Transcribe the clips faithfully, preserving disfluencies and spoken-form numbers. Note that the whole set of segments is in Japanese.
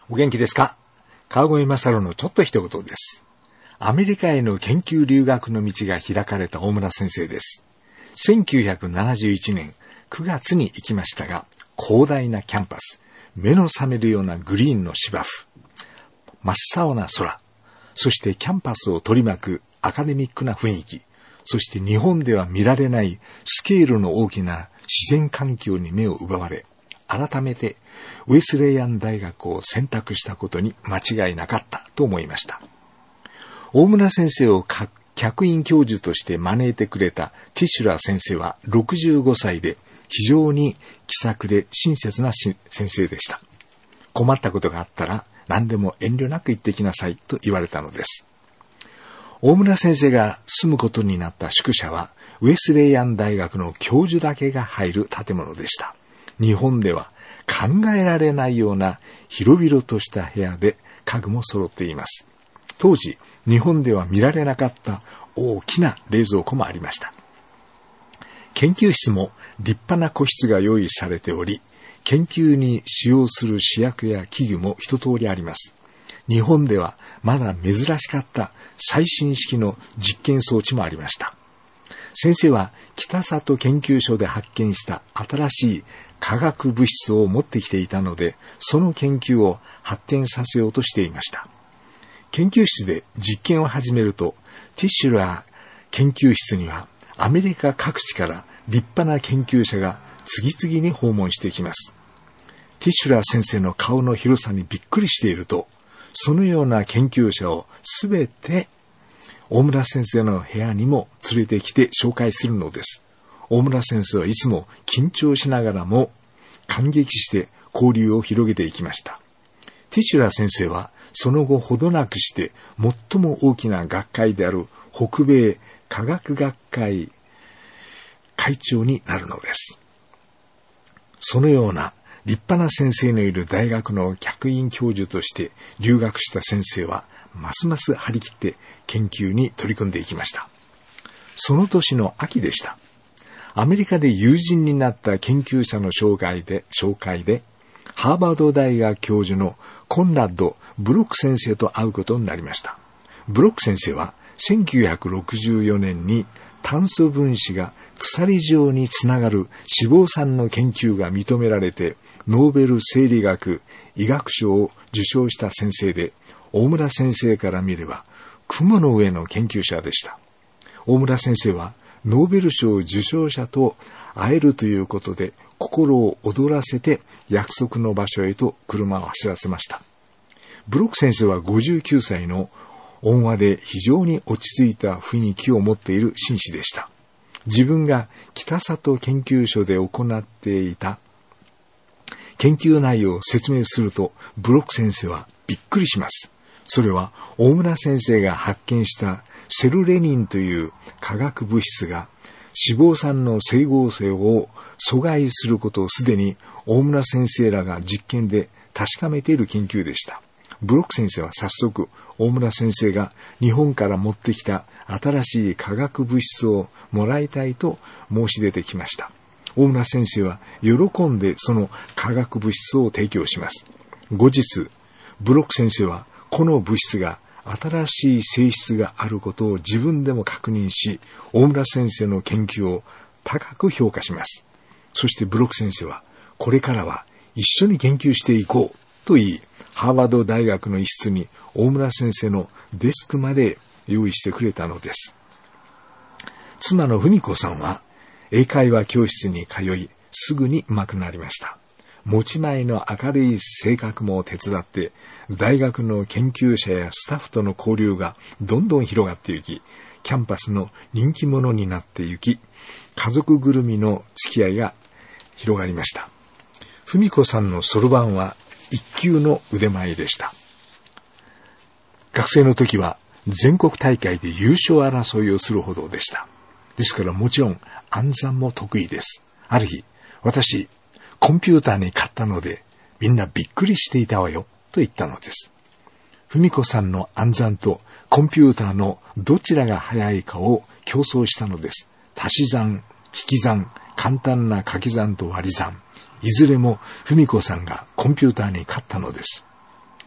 お元気ですか？川越正のちょっと一言です。アメリカへの研究留学の道が開かれた大村先生です。せんきゅうひゃくななじゅういちねんくがつに行きましたが、広大なキャンパス、目の覚めるようなグリーンの芝生、真っ青な空、そしてキャンパスを取り巻くアカデミックな雰囲気、そして日本では見られないスケールの大きな自然環境に目を奪われ、改めてウェスレイアン大学を選択したことに間違いなかったと思いました。大村先生を客員教授として招いてくれたティシュラー先生はろくじゅうごさいで非常に気さくで親切な先生でした。困ったことがあったら何でも遠慮なく言ってきなさいと言われたのです。大村先生が住むことになった宿舎はウェスレイアン大学の教授だけが入る建物でした。日本では考えられないような広々とした部屋で家具も揃っています。当時、日本では見られなかった大きな冷蔵庫もありました。研究室も立派な個室が用意されており、研究に使用する試薬や器具も一通りあります。日本ではまだ珍しかった最新式の実験装置もありました。先生は北里研究所で発見した新しい化学物質を持ってきていたので、その研究を発展させようとしていました。研究室で実験を始めると、ティシュラー研究室にはアメリカ各地から立派な研究者が次々に訪問してきます。ティシュラー先生の顔の広さにびっくりしていると、そのような研究者をすべて大村先生の部屋にも連れてきて紹介するのです。大村先生はいつも緊張しながらも感激して交流を広げていきました。ティシュラー先生はその後ほどなくして最も大きな学会である北米科学学会会長になるのです。そのような立派な先生のいる大学の客員教授として留学した先生はますます張り切って研究に取り組んでいきました。その年の秋でした。アメリカで友人になった研究者の紹介で、紹介でハーバード大学教授のコンラッド・ブロック先生と会うことになりました。ブロック先生はせんきゅうひゃくろくじゅうよねんに炭素分子が鎖状につながる脂肪酸の研究が認められてノーベル生理学・医学賞を受賞した先生で、大村先生から見れば雲の上の研究者でした。大村先生はノーベル賞受賞者と会えるということで心を躍らせて約束の場所へと車を走らせました。ブロック先生はごじゅうきゅうさいの温和で非常に落ち着いた雰囲気を持っている紳士でした。自分が北里研究所で行っていた研究内容を説明すると、ブロック先生はびっくりします。それは大村先生が発見したセルレニンという化学物質が脂肪酸の整合性を阻害することをすでに大村先生らが実験で確かめている研究でした。ブロック先生は早速大村先生が日本から持ってきた新しい化学物質をもらいたいと申し出てきました。大村先生は喜んでその化学物質を提供します。後日、ブロック先生はこの物質が新しい性質があることを自分でも確認し、大村先生の研究を高く評価します。そしてブロック先生は、これからは一緒に研究していこうと言い、ハーバード大学の一室に大村先生のデスクまで用意してくれたのです。妻の文子さんは英会話教室に通い、すぐに上手くなりました。持ち前の明るい性格も手伝って、大学の研究者やスタッフとの交流がどんどん広がっていき、キャンパスの人気者になっていき、家族ぐるみの付き合いが広がりました。文子さんのそろばんは一級の腕前でした。学生の時は全国大会で優勝争いをするほどでした。ですからもちろん暗算も得意です。ある日、私、コンピューターに勝ったのでみんなびっくりしていたわよと言ったのです。文子さんの暗算とコンピューターのどちらが早いかを競争したのです。足し算、引き算、簡単な掛け算と割り算、いずれも文子さんがコンピューターに勝ったのです。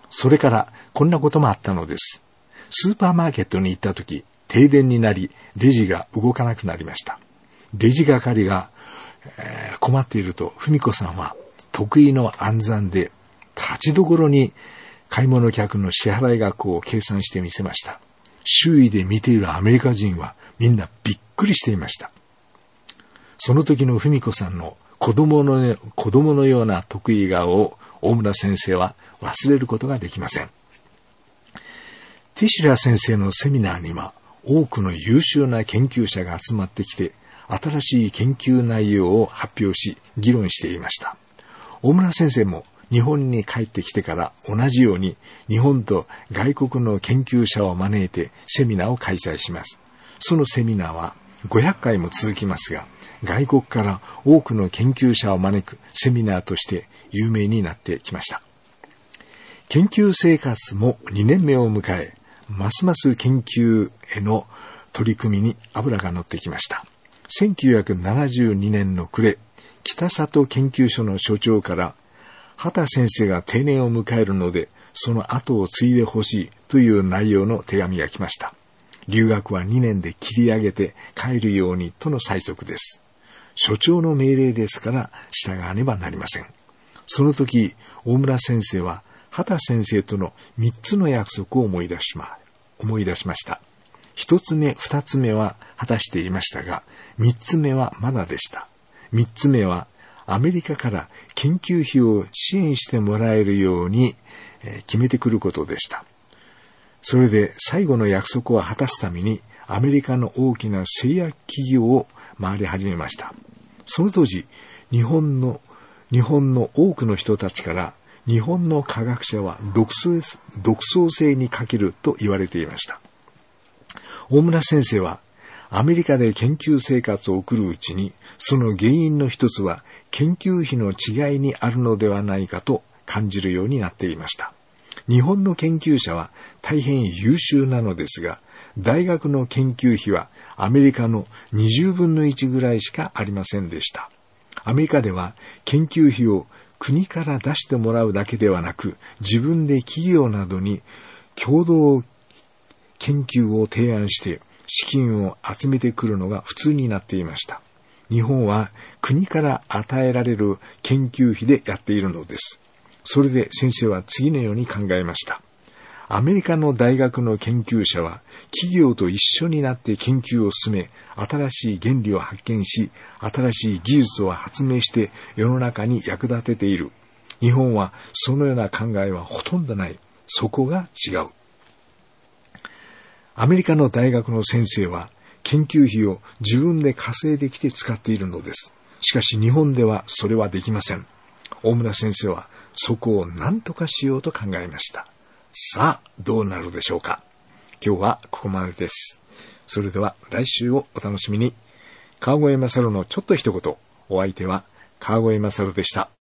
それからこんなこともあったのです。スーパーマーケットに行った時、停電になり、レジが動かなくなりました。レジ係が、えー、困っていると、文子さんは得意の暗算で、立ちどころに買い物客の支払い額を計算してみせました。周囲で見ているアメリカ人はみんなびっくりしていました。その時の文子さんの子供の、子供のような得意顔を大村先生は忘れることができません。ティシュラ先生のセミナーには多くの優秀な研究者が集まってきて、新しい研究内容を発表し、議論していました。大村先生も日本に帰ってきてから同じように日本と外国の研究者を招いてセミナーを開催します。そのセミナーはごひゃっかいも続きますが、外国から多くの研究者を招くセミナーとして有名になってきました。研究生活もにねんめを迎え、ますます研究への取り組みに油が乗ってきました。せんきゅうひゃくななじゅうにねんの暮れ、北里研究所の所長から畑先生が定年を迎えるのでその後を継いでほしいという内容の手紙が来ました。留学はにねんで切り上げて帰るようにとの催促です。所長の命令ですから従わねばなりません。その時、大村先生は畑先生とのみっつの約束を思い出しま、思い出しました。一つ目、二つ目は果たしていましたが、三つ目はまだでした。三つ目はアメリカから研究費を支援してもらえるように決めてくることでした。それで最後の約束を果たすためにアメリカの大きな製薬企業を回り始めました。その当時、日本の、日本の多くの人たちから日本の科学者は独創、独創性に欠けると言われていました。大村先生はアメリカで研究生活を送るうちに、その原因の一つは研究費の違いにあるのではないかと感じるようになっていました。日本の研究者は大変優秀なのですが、大学の研究費はアメリカのにじゅうぶんのいちぐらいしかありませんでした。アメリカでは研究費を国から出してもらうだけではなく、自分で企業などに共同研究を提案して資金を集めてくるのが普通になっていました。日本は国から与えられる研究費でやっているのです。それで先生は次のように考えました。アメリカの大学の研究者は企業と一緒になって研究を進め、新しい原理を発見し、新しい技術を発明して世の中に役立てている。日本はそのような考えはほとんどない。そこが違う。アメリカの大学の先生は研究費を自分で稼いできて使っているのです。しかし日本ではそれはできません。大村先生はそこを何とかしようと考えました。さあ、どうなるでしょうか。今日はここまでです。それでは来週をお楽しみに。川越勝のちょっと一言。お相手は川越勝でした。